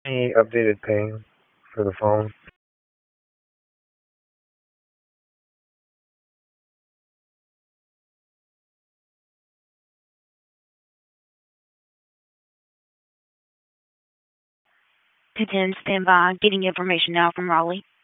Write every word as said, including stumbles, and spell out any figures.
Any updated ping for the phone? two ten, stand by. Getting information now from Raleigh.